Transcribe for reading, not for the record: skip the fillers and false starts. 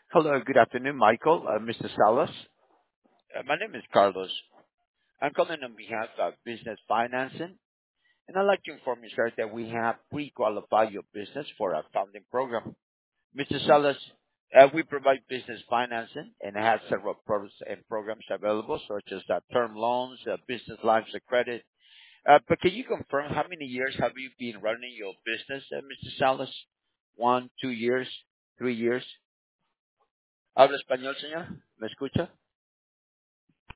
Hello, good afternoon, Michael, Mr. Salas. My name is Carlos. I'm calling on behalf of Business Financing, and I'd like to inform you, sir, that we have pre-qualified your business for our funding program. Mr. Salas, we provide business financing and have several products and programs available, such as term loans, business lines of credit. But can you confirm how many years have you been running your business, Mr. Salas? 1, 2 years, 3 years? ¿Habla español, señor? ¿Me escucha?